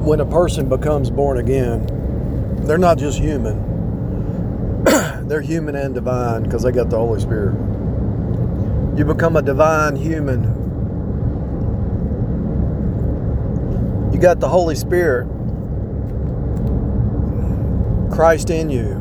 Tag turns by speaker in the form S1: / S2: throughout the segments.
S1: when a person becomes born again, they're not just human. They're human and divine because they got the Holy Spirit. You become a divine human. You got the Holy Spirit, Christ in you,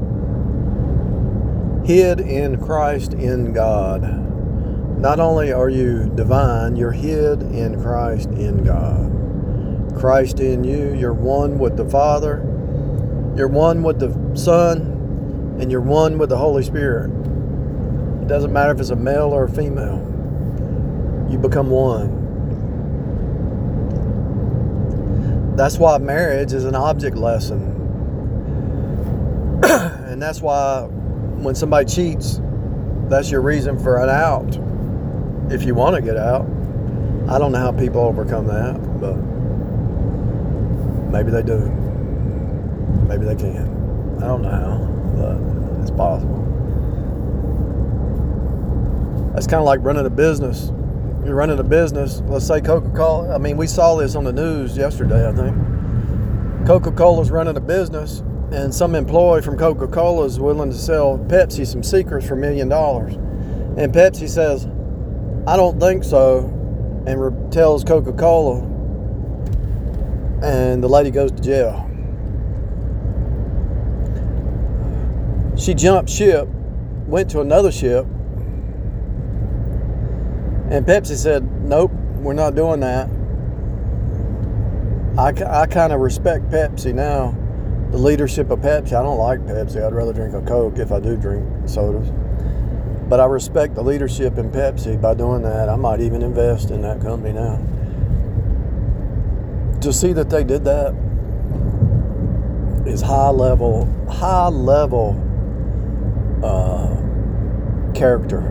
S1: hid in Christ in God. Not only are you divine, you're hid in Christ in God. Christ in you, you're one with the Father, you're one with the Son, and you're one with the Holy Spirit. It doesn't matter if it's a male or a female. You become one. That's why marriage is an object lesson. And that's why when somebody cheats, that's your reason for an out. If you want to get out. I don't know how people overcome that, but maybe they do. Maybe they can. I don't know how, but it's possible. That's kind of like running a business. You're running a business, let's say Coca-Cola. I mean, we saw this on the news yesterday, I think. Coca-Cola's running a business, and some employee from Coca-Cola is willing to sell Pepsi some secrets for $1 million. And Pepsi says, I don't think so, and tells Coca-Cola, and the lady goes to jail. She jumped ship, went to another ship, and Pepsi said, nope, we're not doing that. I kind of respect Pepsi now, the leadership of Pepsi. I don't like Pepsi. I'd rather drink a Coke if I do drink sodas. But I respect the leadership in Pepsi by doing that. I might even invest in that company now. To see that they did that is high level character.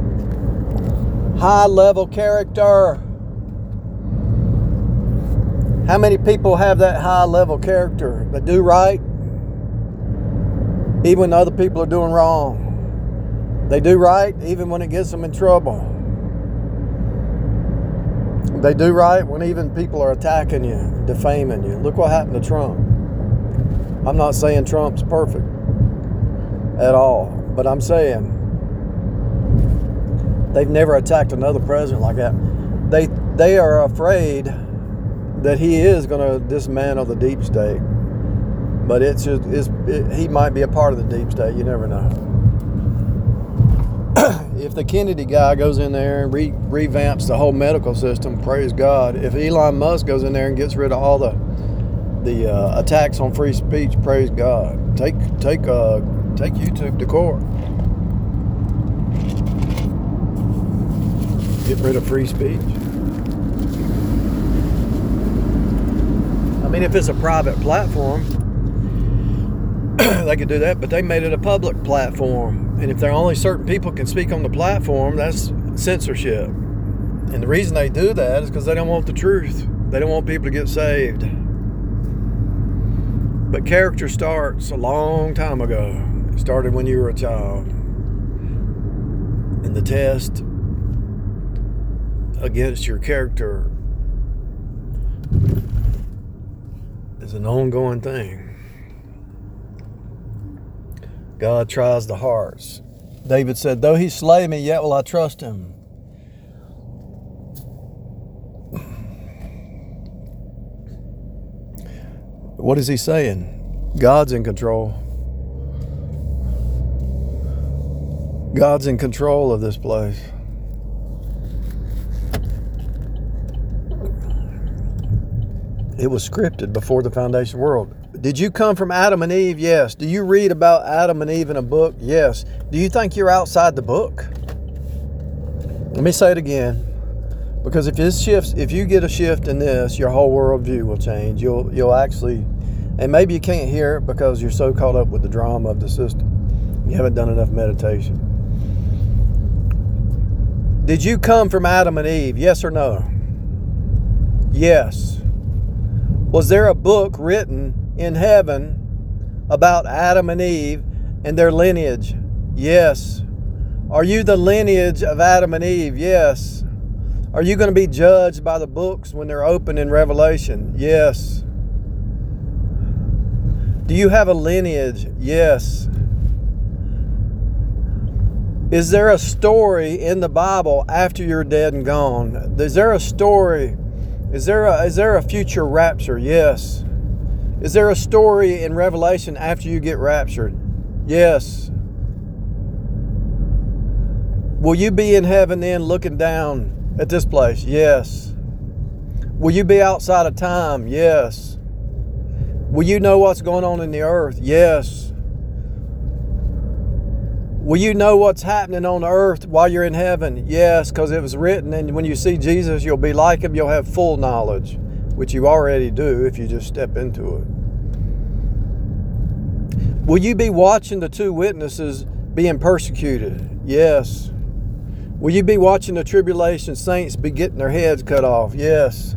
S1: High level character. How many people have that high level character that do right even when other people are doing wrong? They do right even when it gets them in trouble. They do right when even people are attacking you, defaming you. Look what happened to Trump. I'm not saying Trump's perfect at all, but I'm saying they've never attacked another president like that. They are afraid that he is going to dismantle the deep state, but he might be a part of the deep state. You never know. If the Kennedy guy goes in there and revamps the whole medical system, praise God. If Elon Musk goes in there and gets rid of all the attacks on free speech, praise God. Take YouTube to court. Get rid of free speech. I mean, if it's a private platform, they could do that, but they made it a public platform. And if there are only certain people can speak on the platform, that's censorship. And the reason they do that is because they don't want the truth. They don't want people to get saved. But character starts a long time ago. It started when you were a child. And the test against your character is an ongoing thing. God tries the hearts. David said, though he slay me, yet will I trust him. What is he saying? God's in control. God's in control of this place. It was scripted before the foundation of the world. Did you come from Adam and Eve? Yes. Do you read about Adam and Eve in a book? Yes. Do you think you're outside the book? Let me say it again. Because if you get a shift in this, your whole worldview will change. You'll actually, and maybe you can't hear it because you're so caught up with the drama of the system. You haven't done enough meditation. Did you come from Adam and Eve? Yes or no? Yes. Was there a book written in heaven about Adam and Eve and their lineage? Yes. Are you the lineage of Adam and Eve? Yes. Are you going to be judged by the books when they're open in Revelation? Yes. Do you have a lineage? Yes. Is there a story in the Bible after you're dead and gone? Is there a story? Is there a future rapture? Yes. Is there a story in Revelation after you get raptured? Yes. Will you be in heaven then looking down at this place? Yes. Will you be outside of time? Yes. Will you know what's going on in the earth? Yes. Will you know what's happening on earth while you're in heaven? Yes, because it was written, and when you see Jesus, you'll be like him, you'll have full knowledge, which you already do if you just step into it. Will you be watching the two witnesses being persecuted? Yes. Will you be watching the tribulation saints be getting their heads cut off? Yes.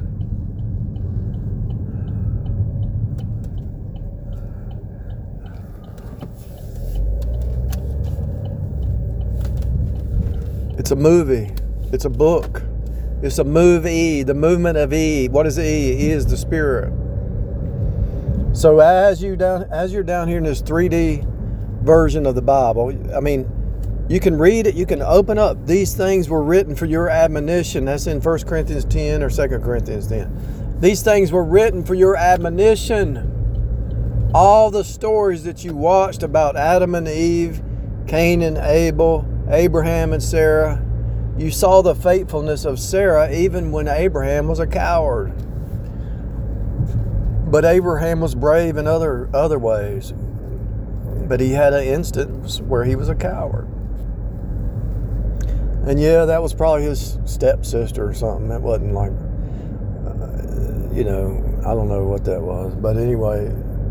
S1: It's a movie. It's a book. It's a movie. The movement of E. What is E? E is the Spirit. So as you're down here in this 3D version of the Bible, I mean, you can read it. You can open up. These things were written for your admonition. That's in 1 Corinthians 10 or 2 Corinthians 10. These things were written for your admonition. All the stories that you watched about Adam and Eve, Cain and Abel, Abraham and Sarah, you saw the faithfulness of Sarah even when Abraham was a coward. But Abraham was brave in other ways. But he had an instance where he was a coward. And yeah, that was probably his stepsister or something. That wasn't like, I don't know what that was. But anyway,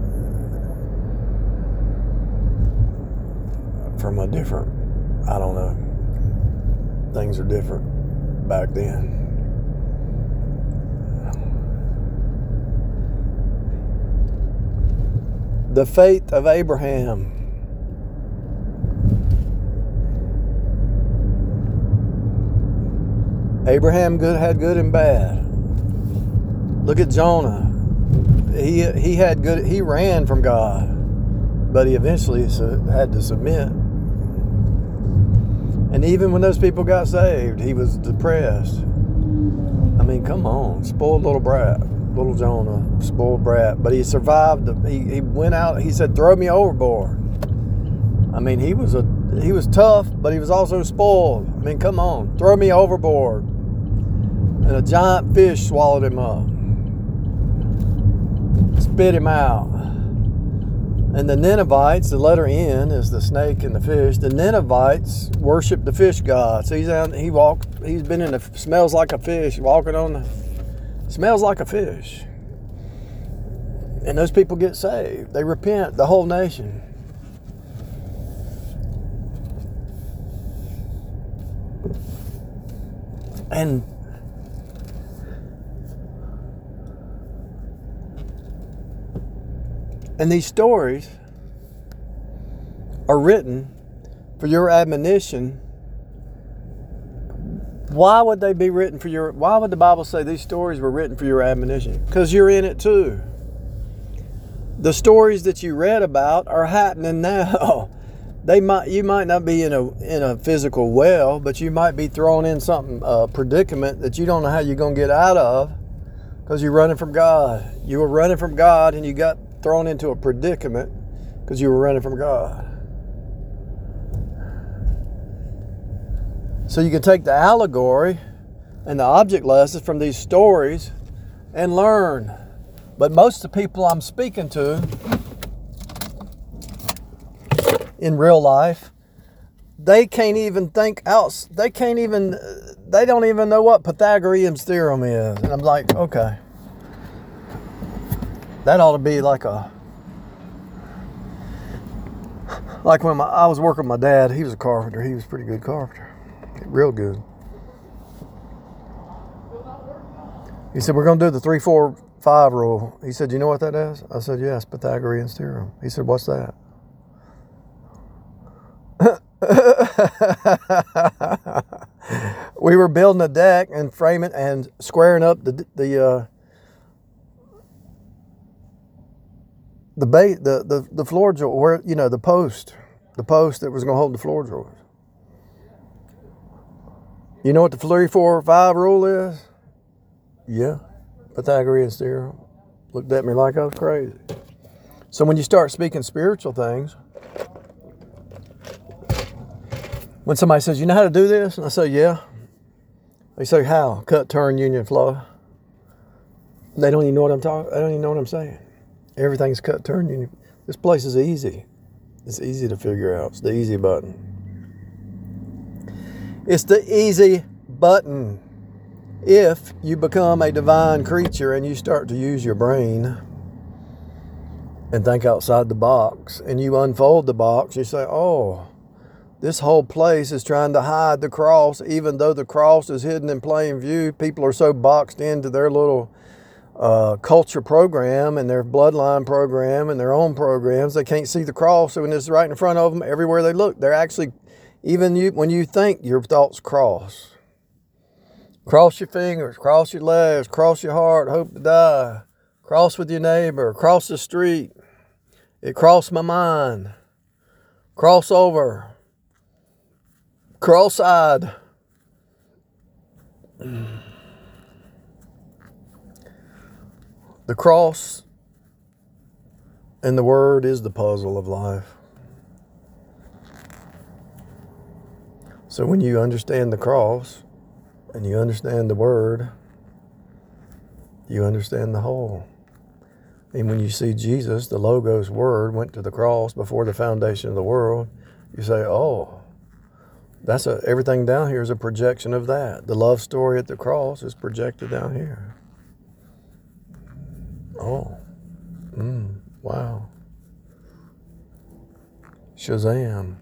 S1: from a different, I don't know. Things are different back then. The faith of Abraham. Abraham had good and bad. Look at Jonah. He had good. He ran from God, but he eventually had to submit. And even when those people got saved, he was depressed. I mean, come on, spoiled little brat, little Jonah, spoiled brat. But he survived. He went out. He said, "Throw me overboard." I mean, he was tough, but he was also spoiled. I mean, come on, throw me overboard. And a giant fish swallowed him up, spit him out. And the Ninevites, the letter N is the snake and the fish. The Ninevites worship the fish god. So he's been in the smells like a fish, walking on the smells like a fish. And those people get saved. They repent, the whole nation. And these stories are written for your admonition. Why would they be written for your... Why would the Bible say these stories were written for your admonition? Because you're in it too. The stories that you read about are happening now. You might not be in a physical well, but you might be thrown in a predicament that you don't know how you're going to get out of because you're running from God. You were running from God and you got thrown into a predicament because you were running from God. So you can take the allegory and the object lessons from these stories and learn. But most of the people I'm speaking to in real life, they can't even think out. They don't even know what Pythagorean's theorem is. And I'm like, okay. That ought to be like when I was working with my dad, he was a carpenter. He was a pretty good carpenter. Real good. He said, we're going to do the 3-4-5 rule. He said, you know what that is? I said, yes, Pythagorean's theorem. He said, what's that? We were building a deck and framing and squaring up the the floor joist, where, the post that was going to hold the floor joist. You know what the 3, 4, 5 rule is? Yeah. Pythagorean theorem. Looked at me like I was crazy. So when you start speaking spiritual things, when somebody says, you know how to do this? And I say, yeah. They say, how? Cut, turn, union, flow. They don't even know what I'm talking. I don't even know what I'm saying. Everything's cut, turn, union. This place is easy. It's easy to figure out. It's the easy button. It's the easy button. If you become a divine creature and you start to use your brain and think outside the box, and you unfold the box, you say, oh, this whole place is trying to hide the cross, even though the cross is hidden in plain view. People are so boxed into their little culture program and their bloodline program and their own programs, they can't see the cross. So when it's right in front of them, everywhere they look, they're actually, when you think, your thoughts cross. Cross your fingers, cross your legs, cross your heart, hope to die. Cross with your neighbor, cross the street. It crossed my mind. Cross over. Cross-eyed. The cross and the word is the puzzle of life. So when you understand the cross and you understand the word, you understand the whole. And when you see Jesus, the Logos word, went to the cross before the foundation of the world, you say, oh, everything down here is a projection of that. The love story at the cross is projected down here. Oh, wow. Shazam.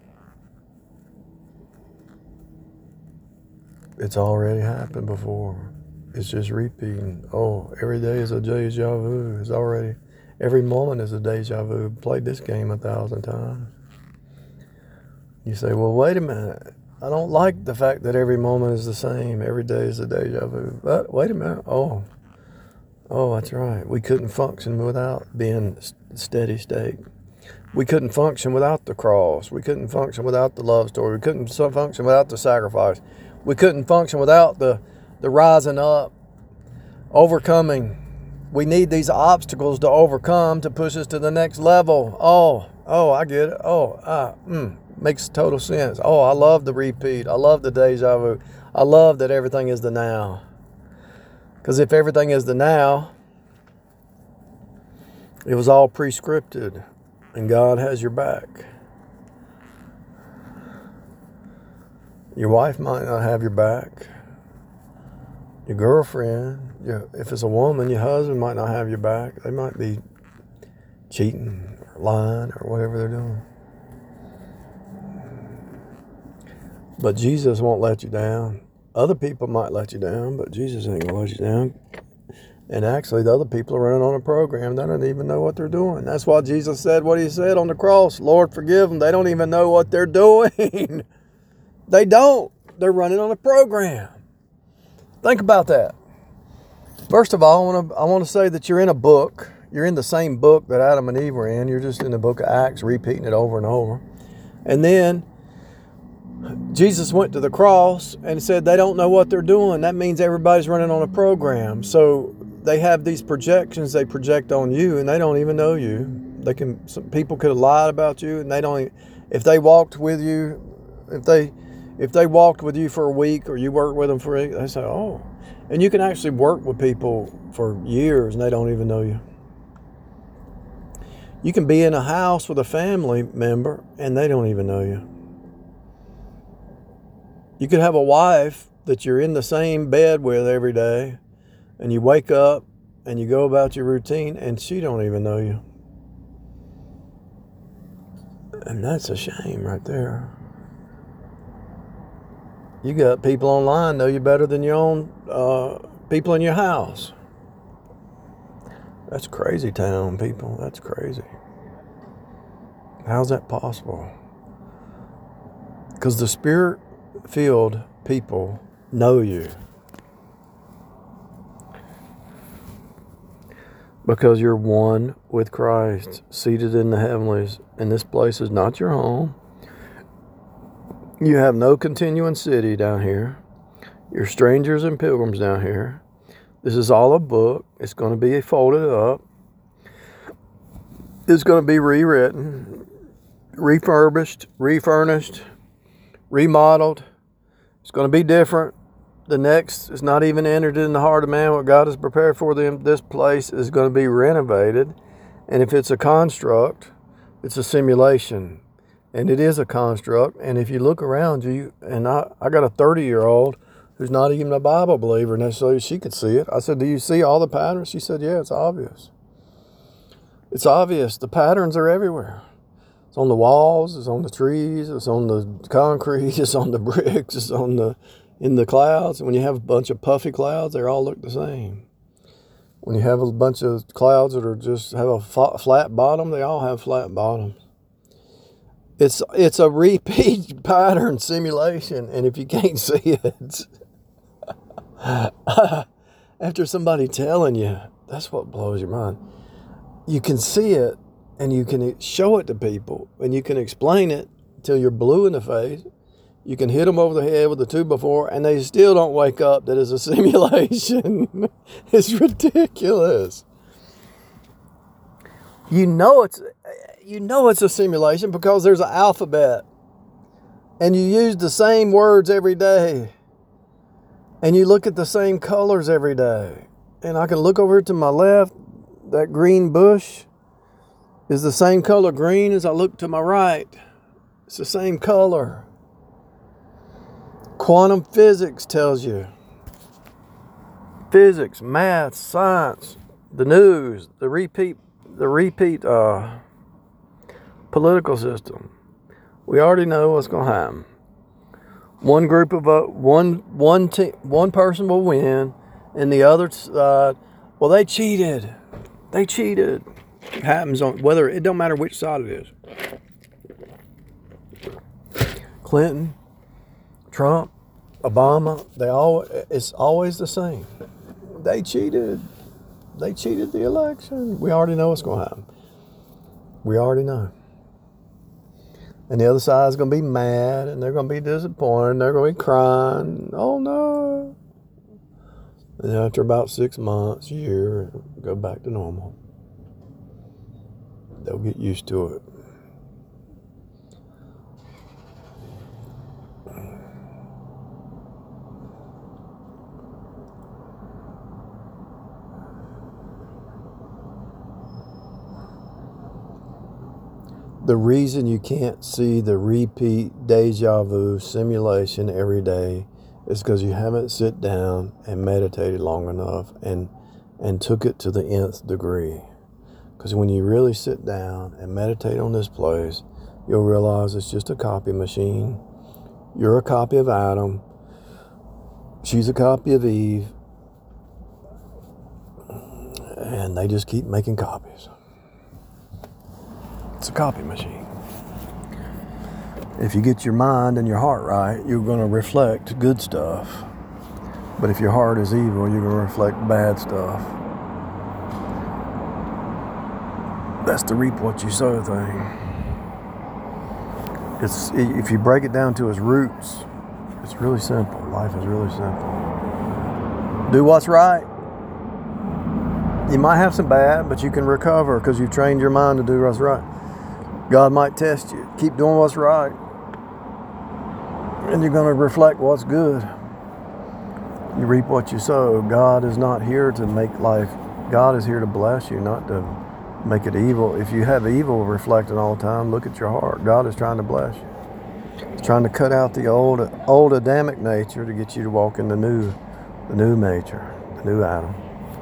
S1: It's already happened before. It's just repeating. Oh, every day is a deja vu. Every moment is a deja vu. Played this game 1,000 times. You say, well, wait a minute. I don't like the fact that every moment is the same. Every day is a deja vu. But wait a minute. Oh, that's right. We couldn't function without being steady state. We couldn't function without the cross. We couldn't function without the love story. We couldn't function without the sacrifice. We couldn't function without the rising up, overcoming. We need these obstacles to overcome to push us to the next level. Oh, I get it. Makes total sense. Oh, I love the repeat. I love the deja vu. I love that everything is the now. Because if everything is the now, it was all pre-scripted, and God has your back. Your wife might not have your back. Your girlfriend, if it's a woman, your husband might not have your back. They might be cheating or lying or whatever they're doing. But Jesus won't let you down. Other people might let you down, but Jesus ain't going to let you down. And actually, the other people are running on a program. They don't even know what they're doing. That's why Jesus said what he said on the cross. Lord, forgive them. They don't even know what they're doing. They don't. They're running on a program. Think about that. First of all, I want to say that you're in a book. You're in the same book that Adam and Eve were in. You're just in the book of Acts, repeating it over and over. And then Jesus went to the cross and said they don't know what they're doing. That means everybody's running on a program. So they have these projections they project on you, and they don't even know you. Some people could have lied about you, and they don't. If they walked with you, if they walked with you for a week, or you worked with them for a week, they say, oh. And you can actually work with people for years, and they don't even know you. You can be in a house with a family member, and they don't even know you. You could have a wife that you're in the same bed with every day, and you wake up and you go about your routine, and she don't even know you. And that's a shame right there. You got people online know you better than your own people in your house. That's crazy town, people. That's crazy. How's that possible? Because the spirit-filled people know you. because you're one with Christ, seated in the heavenlies, and this place is not your home. You have no continuing city down here. You're strangers and pilgrims down here. This is all a book. It's going to be folded up. It's going to be rewritten, refurbished, refurnished, remodeled. It's going to be different. The next is not even entered in the heart of man. What God has prepared for them, this place is going to be renovated. And if it's a construct, it's a simulation. And it is a construct. And if you look around you, and I got a 30-year-old who's not even a Bible believer necessarily, she could see it. I said, do you see all the patterns? She said, yeah, it's obvious. It's obvious. The patterns are everywhere. It's on the walls, it's on the trees, it's on the concrete, it's on the bricks, it's on in the clouds. And when you have a bunch of puffy clouds, they all look the same. When you have a bunch of clouds that are just have a flat bottom, they all have flat bottoms. It's a repeat pattern simulation, and if you can't see it, after somebody telling you, that's what blows your mind. You can see it, and you can show it to people, and you can explain it till you're blue in the face. You can hit them over the head with a 2x4, and they still don't wake up that it's a simulation. It's ridiculous. You know it's a simulation because there's an alphabet, and you use the same words every day, and you look at the same colors every day. And I can look over to my left, that green bush is the same color green as I look to my right. It's the same color. Quantum physics tells you. Physics, math, science, the news, the repeat political system. We already know what's going to happen. One group of one person will win, and the other side, well, they cheated. They cheated. It happens on whether it don't matter which side it is. Clinton, Trump, Obama, it's always the same. They cheated. They cheated the election. We already know what's going to happen. We already know. And the other side is going to be mad, and they're going to be disappointed, and they're going to be crying. Oh, no. And after about 6 months, a year, it'll go back to normal. They'll get used to it. The reason you can't see the repeat deja vu simulation every day is because you haven't sit down and meditated long enough and took it to the nth degree. Because when you really sit down and meditate on this place, you'll realize it's just a copy machine. You're a copy of Adam. She's a copy of Eve. And they just keep making copies. It's a copy machine. If you get your mind and your heart right, you're going to reflect good stuff. But if your heart is evil, you're going to reflect bad stuff. That's the reap what you sow thing. If you break it down to its roots, it's really simple. Life is really simple. Do what's right. You might have some bad, but you can recover because you've trained your mind to do what's right. God might test you. Keep doing what's right. And you're going to reflect what's good. You reap what you sow. God is not here to make life. God is here to bless you, not to make it evil. If you have evil reflecting all the time, look at your heart. God is trying to bless you. He's trying to cut out the old Adamic nature to get you to walk in the new nature, the new Adam.